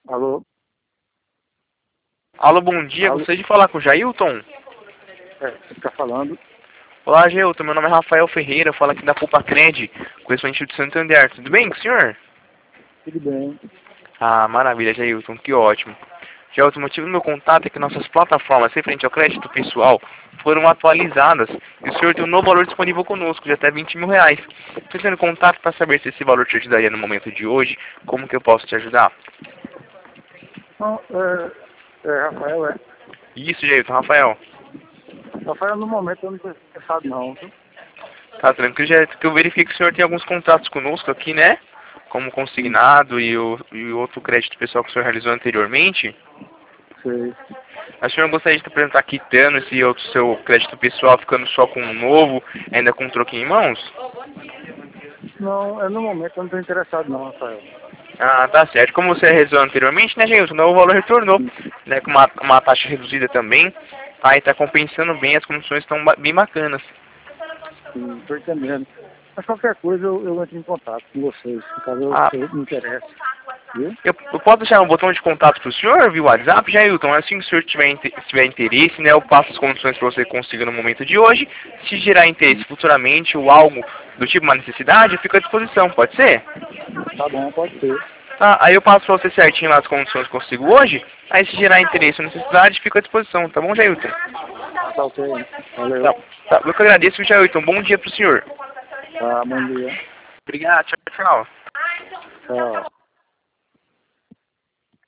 Alô? Alô, bom dia. Alô? Gostaria de falar com o Jailton? Você está falando? Olá, Jailton. Meu nome é Rafael Ferreira. Eu falo aqui da Poupa Cred, correspondente do Santander. Tudo bem com o senhor? Tudo bem. Ah, maravilha, Jailton. Que ótimo. Jailton, o motivo do meu contato é que nossas plataformas referente ao crédito pessoal foram atualizadas e o senhor tem um novo valor disponível conosco, de até R$ 20.000. Estou tendo contato para saber se esse valor te ajudaria no momento de hoje. Como que eu posso te ajudar? Não, Rafael, é. Isso, Jailton. Rafael. Rafael, no momento eu não estou interessado não, viu? Tá tranquilo, Jailton, que eu verifiquei que o senhor tem alguns contratos conosco aqui, né? Como consignado e o outro crédito pessoal que o senhor realizou anteriormente. Sei. A senhora gostaria de apresentar quitando esse outro seu crédito pessoal, ficando só com um novo, ainda com um troquinho em mãos? Não, no momento eu não estou interessado não, Rafael. Ah, tá certo. Como você realizou anteriormente, né, Jailton? O valor retornou, né, com uma taxa reduzida também. Aí tá compensando bem, as condições estão bem bacanas. Sim, estou entendendo. Mas qualquer coisa eu entro em contato com vocês, caso Ah, eu me interesse. Viu? eu posso deixar um botão de contato pro senhor via WhatsApp, Jailton? Assim que o senhor tiver interesse, né, eu passo as condições para você conseguir no momento de hoje. Se gerar interesse futuramente ou algo do tipo uma necessidade, eu fico à disposição, pode ser? Tá bom, pode ser. Tá, aí eu passo pra você certinho lá as condições que eu consigo hoje. Aí se gerar interesse ou necessidade, fico à disposição, tá bom, Jailton? Tá ok. Valeu. Tá, tá, eu que agradeço, Jailton. Bom dia pro senhor. Tá, bom dia. Obrigado, tchau, tchau. Tchau.